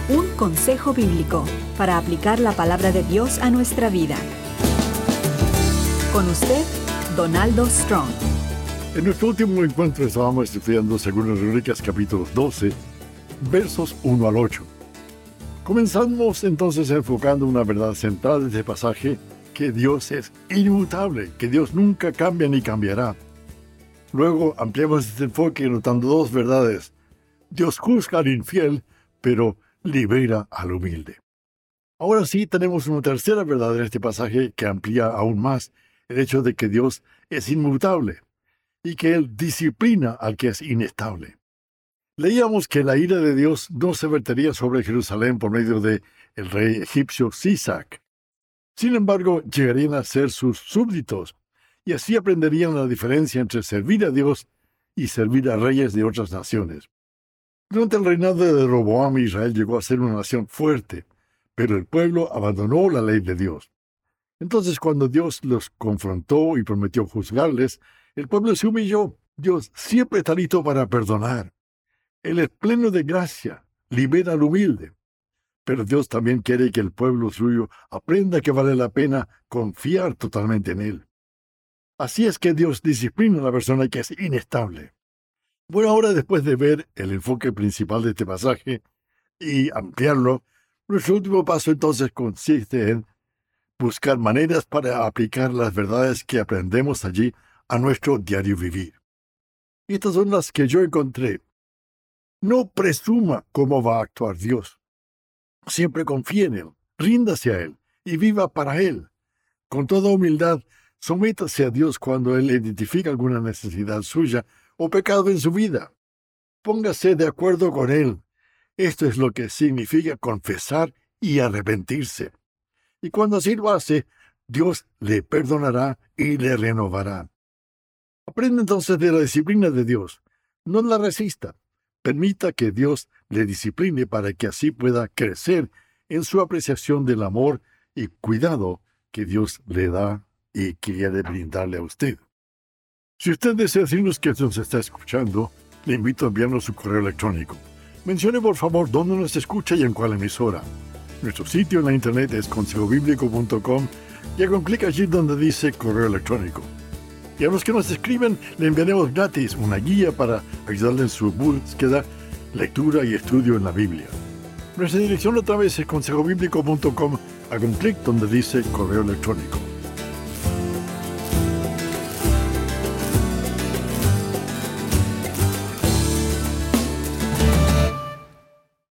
Un consejo bíblico para aplicar la palabra de Dios a nuestra vida. Con usted, Donaldo Strong. En nuestro último encuentro estábamos estudiando Segundas Crónicas capítulos 12, versos 1 al 8. Comenzamos entonces enfocando una verdad central de este pasaje, que Dios es inmutable, que Dios nunca cambia ni cambiará. Luego ampliamos este enfoque notando dos verdades. Dios juzga al infiel, pero libera al humilde. Ahora sí tenemos una tercera verdad en este pasaje que amplía aún más el hecho de que Dios es inmutable y que Él disciplina al que es inestable. Leíamos que la ira de Dios no se vertería sobre Jerusalén por medio de el rey egipcio Sisac. Sin embargo, llegarían a ser sus súbditos, y así aprenderían la diferencia entre servir a Dios y servir a reyes de otras naciones. Durante el reinado de Roboam, Israel llegó a ser una nación fuerte, pero el pueblo abandonó la ley de Dios. Entonces, cuando Dios los confrontó y prometió juzgarles, el pueblo se humilló. Dios siempre está listo para perdonar. Él es pleno de gracia, libera al humilde. Pero Dios también quiere que el pueblo suyo aprenda que vale la pena confiar totalmente en Él. Así es que Dios disciplina a la persona que es inestable. Bueno, ahora después de ver el enfoque principal de este pasaje y ampliarlo, nuestro último paso entonces consiste en buscar maneras para aplicar las verdades que aprendemos allí a nuestro diario vivir. Y estas son las que yo encontré. No presuma cómo va a actuar Dios. Siempre confíe en Él, ríndase a Él y viva para Él. Con toda humildad, sométase a Dios cuando Él identifica alguna necesidad suya o pecado en su vida. Póngase de acuerdo con Él. Esto es lo que significa confesar y arrepentirse. Y cuando así lo hace, Dios le perdonará y le renovará. Aprenda entonces de la disciplina de Dios. No la resista. Permita que Dios le discipline para que así pueda crecer en su apreciación del amor y cuidado que Dios le da y quiere brindarle a usted. Si usted desea decirnos que nos está escuchando, le invito a enviarnos su correo electrónico. Mencione por favor dónde nos escucha y en cuál emisora. Nuestro sitio en la internet es consejobiblico.com y haga un clic allí donde dice correo electrónico. Y a los que nos escriben, le enviaremos gratis una guía para ayudarle en su búsqueda, lectura y estudio en la Biblia. Nuestra dirección otra vez es consejobiblico.com. Haga un clic donde dice correo electrónico.